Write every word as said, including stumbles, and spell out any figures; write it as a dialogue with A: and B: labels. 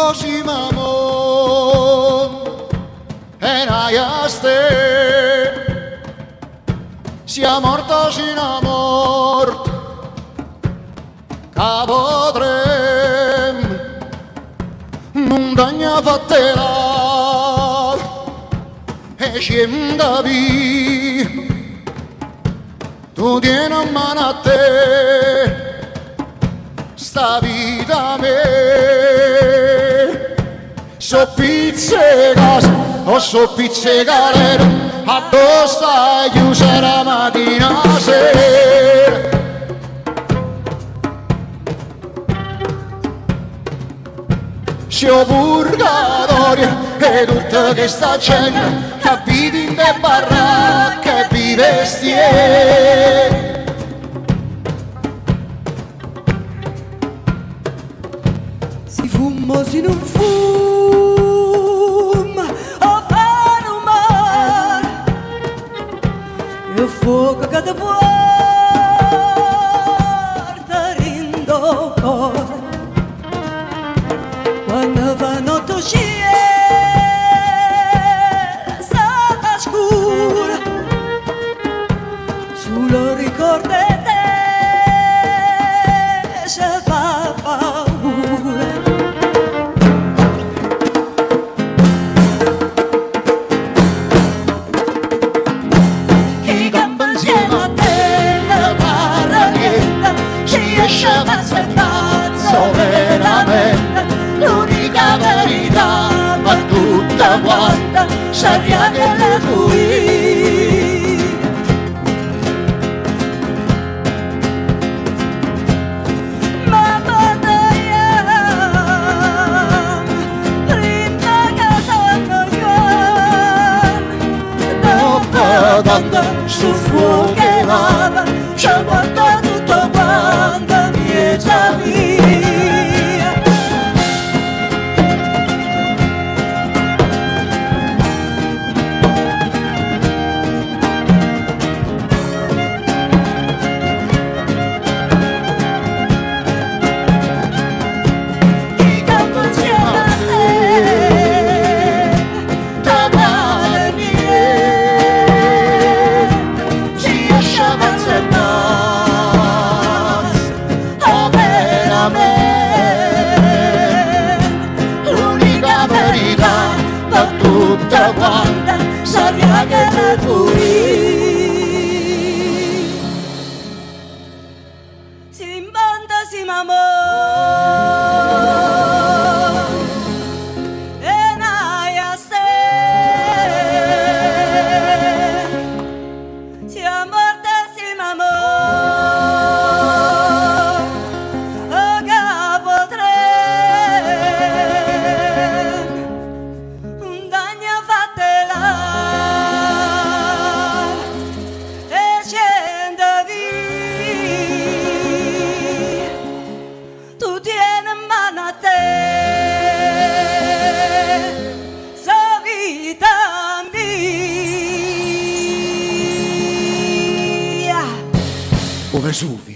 A: morto si mamò e naiaste sia morto si morto capotrem non dagna fatterà e scenda via tu tieni a mano a te sta vita me so pizze casa o so pizze galera addosso a chiusa la mattina sera c'è purgatorio e tutta questa gente che vive in te baracche e vive stiere
B: si fuma si non fuma o fa rumore e il fuoco che ti porta rindo cuore quando fa notte uscire sa fa scura solo ricordo di te ci fa paura chi campa insieme a te la paraghietta ci esce a pazzo veramente l'unica verità ma tutta quanta saria che le fui ma battagliamo prima che t'annoiamo dopo tanto su fuoco che lava ci porta tutto quanto miezza via tutta quanta saria che le fui si inventa si mamò e naia se si morta si mamò o capo tre
A: Vesuvio.